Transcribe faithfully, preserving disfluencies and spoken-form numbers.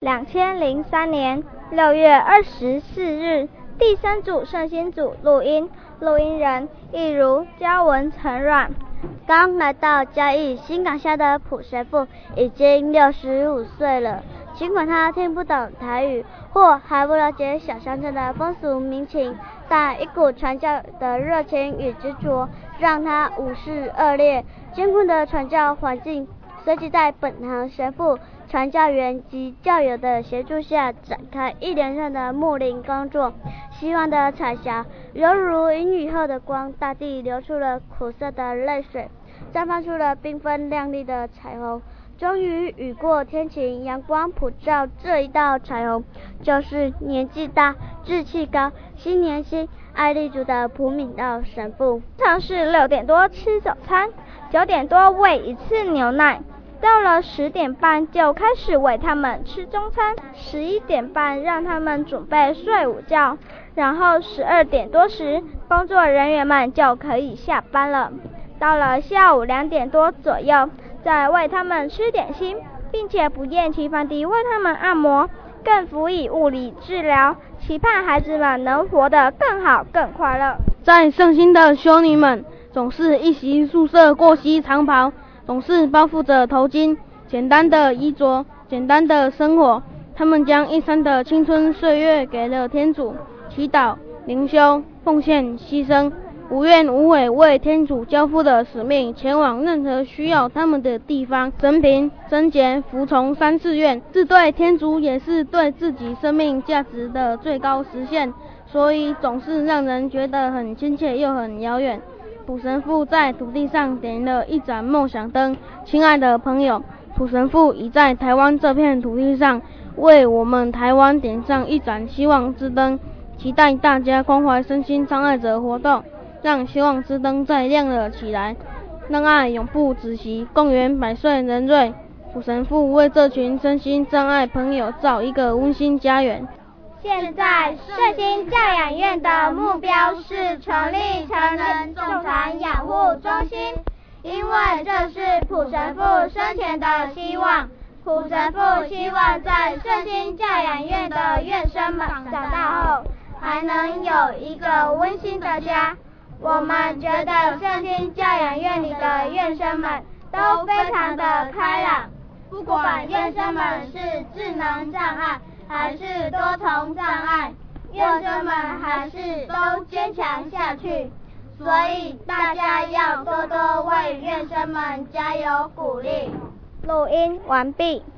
两千零三年六月二十四日，第三组圣心组录音，录音人一如嘉文陈软。 刚来到嘉义新港乡的普神父已经六十五岁了，尽管他听不懂台语或还不了解小乡镇的风俗民情，但一股传教的热情与执着让他无视恶劣艰困的传教环境，随即在本堂神父、传教员及教友的协助下展开一连串的牧灵工作。希望的彩霞犹如阴雨后的光，大地流出了苦涩的泪水，绽放出了缤纷亮丽的彩虹。终于雨过天晴，阳光普照这一道彩虹，就是年纪大、志气高、心年轻、爱立足的朴敏道神父。 通常是六点多吃早餐，九点多喂一次牛奶，到了十点半就开始喂他们吃中餐，十一点半让他们准备睡午觉，然后十二点多时，工作人员们就可以下班了。到了下午两点多左右，再喂他们吃点心，并且不厌其烦地为他们按摩，更辅以物理治疗，期盼孩子们能活得更好更快乐。 在圣心的修女们总是一袭素色过膝长袍，总是包覆着头巾，简单的衣着，简单的生活，他们将一生的青春岁月给了天主，祈祷、灵修、奉献、牺牲，无怨无悔为天主交付的使命，前往任何需要他们的地方，神平、贞洁、服从三次愿，是对天主也是对自己生命价值的最高实现，所以总是让人觉得很亲切又很遥远。普神父在土地上点了一盏梦想灯，亲爱的朋友，普神父已在台湾这片土地上为我们台湾点上一盏希望之灯，期待大家关怀身心障碍者活动，让希望之灯再亮了起来，让爱永不止息，共圆百岁人瑞。普神父为这群身心障碍朋友造一个温馨家园。 现在圣心教养院的目标是成立成人重传养护中心，因为这是普神父生前的希望。普神父希望在圣心教养院的院生们长大后还能有一个温馨的家。我们觉得圣心教养院里的院生们都非常的开朗，不管院生们是智能障碍还是多重障碍，院生们还是都坚强下去，所以大家要多多为院生们加油鼓励。录音完毕。